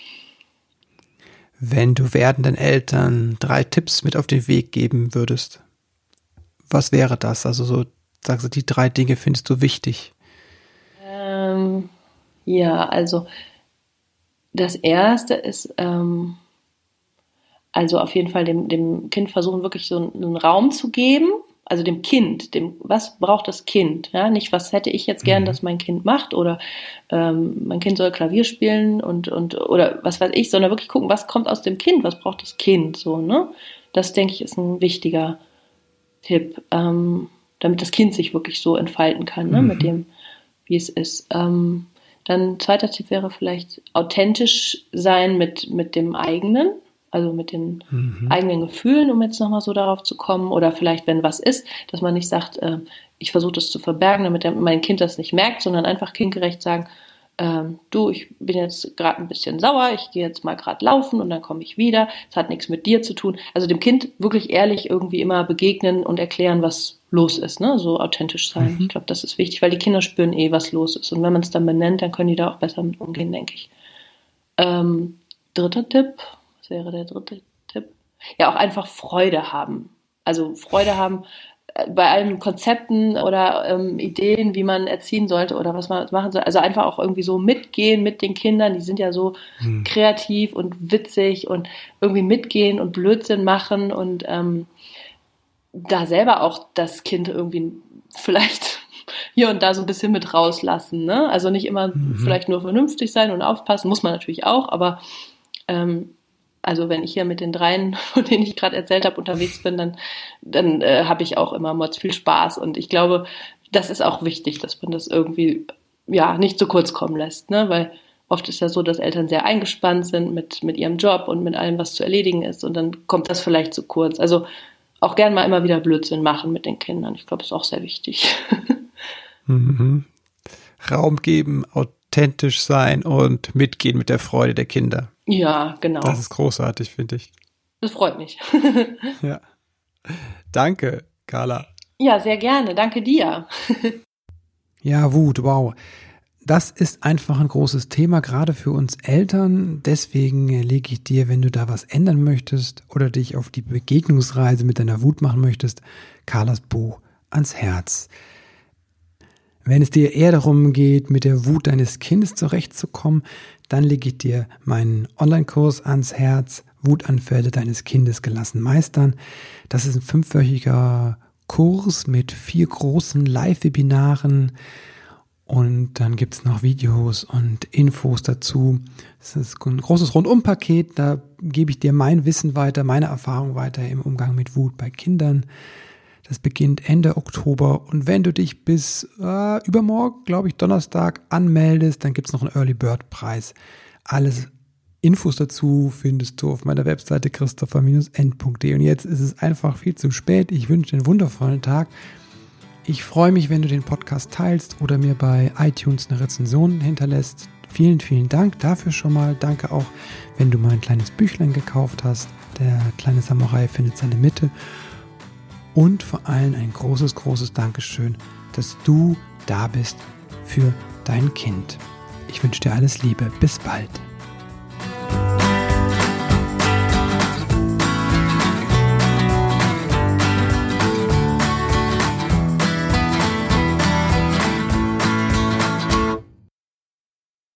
Wenn du werdenden Eltern drei Tipps mit auf den Weg geben würdest, was wäre das? Also so, sagst du, die drei Dinge findest du wichtig? Ähm, ja, also das erste ist, ähm, also auf jeden Fall dem, dem Kind versuchen, wirklich so einen, einen Raum zu geben, also dem Kind, dem, was braucht das Kind? Ja, nicht, was hätte ich jetzt gern, mhm. dass mein Kind macht oder ähm, mein Kind soll Klavier spielen und, und oder was weiß ich, sondern wirklich gucken, was kommt aus dem Kind, was braucht das Kind, so, ne? Das, denke ich, ist ein wichtiger Tipp, ähm, damit das Kind sich wirklich so entfalten kann, ne? Mhm. Mit dem, wie es ist. Ähm, Dann zweiter Tipp wäre vielleicht authentisch sein mit, mit dem eigenen, also mit den mhm. eigenen Gefühlen, um jetzt nochmal so darauf zu kommen. Oder vielleicht, wenn was ist, dass man nicht sagt, äh, ich versuche das zu verbergen, damit mein Kind das nicht merkt, sondern einfach kindgerecht sagen, ähm, du, ich bin jetzt gerade ein bisschen sauer, ich gehe jetzt mal gerade laufen und dann komme ich wieder. Es hat nichts mit dir zu tun. Also dem Kind wirklich ehrlich irgendwie immer begegnen und erklären, was los ist, ne? So authentisch sein. Mhm. Ich glaube, das ist wichtig, weil die Kinder spüren eh, was los ist. Und wenn man es dann benennt, dann können die da auch besser mit umgehen, denke ich. Ähm, dritter Tipp, was wäre der dritte Tipp? Ja, auch einfach Freude haben. Also Freude haben bei allen Konzepten oder ähm, Ideen, wie man erziehen sollte oder was man machen soll. Also einfach auch irgendwie so mitgehen mit den Kindern. Die sind ja so hm. kreativ und witzig und irgendwie mitgehen und Blödsinn machen und ähm, da selber auch das Kind irgendwie vielleicht hier und da so ein bisschen mit rauslassen. Ne? Also nicht immer mhm. vielleicht nur vernünftig sein und aufpassen, muss man natürlich auch, aber ähm, also wenn ich hier mit den dreien, von denen ich gerade erzählt habe, unterwegs bin, dann, dann äh, habe ich auch immer mords viel Spaß. Und ich glaube, das ist auch wichtig, dass man das irgendwie ja nicht zu kurz kommen lässt. Ne? Weil oft ist ja so, dass Eltern sehr eingespannt sind mit, mit ihrem Job und mit allem, was zu erledigen ist. Und dann kommt das vielleicht zu kurz. Also auch gern mal immer wieder Blödsinn machen mit den Kindern. Ich glaube, das ist auch sehr wichtig. Mhm. Raum geben, authentisch sein und mitgehen mit der Freude der Kinder. Ja, genau. Das ist großartig, finde ich. Das freut mich. Ja. Danke, Carla. Ja, sehr gerne. Danke dir. Ja, Wut, wow. Das ist einfach ein großes Thema, gerade für uns Eltern. Deswegen lege ich dir, wenn du da was ändern möchtest oder dich auf die Begegnungsreise mit deiner Wut machen möchtest, Carlas Buch ans Herz. Wenn es dir eher darum geht, mit der Wut deines Kindes zurechtzukommen, dann lege ich dir meinen Online-Kurs ans Herz, Wutanfälle deines Kindes gelassen meistern. Das ist ein fünfwöchiger Kurs mit vier großen Live-Webinaren und dann gibt es noch Videos und Infos dazu. Das ist ein großes Rundum-Paket, da gebe ich dir mein Wissen weiter, meine Erfahrung weiter im Umgang mit Wut bei Kindern. Das beginnt Ende Oktober und wenn du dich bis äh, übermorgen, glaube ich, Donnerstag anmeldest, dann gibt es noch einen Early Bird Preis. Alles Infos dazu findest du auf meiner Webseite christopher Bindestrich end punkt de. Und jetzt ist es einfach viel zu spät. Ich wünsche dir einen wundervollen Tag. Ich freue mich, wenn du den Podcast teilst oder mir bei iTunes eine Rezension hinterlässt. Vielen, vielen Dank dafür schon mal. Danke auch, wenn du mein kleines Büchlein gekauft hast. Der kleine Samurai findet seine Mitte. Und vor allem ein großes, großes Dankeschön, dass du da bist für dein Kind. Ich wünsche dir alles Liebe. Bis bald.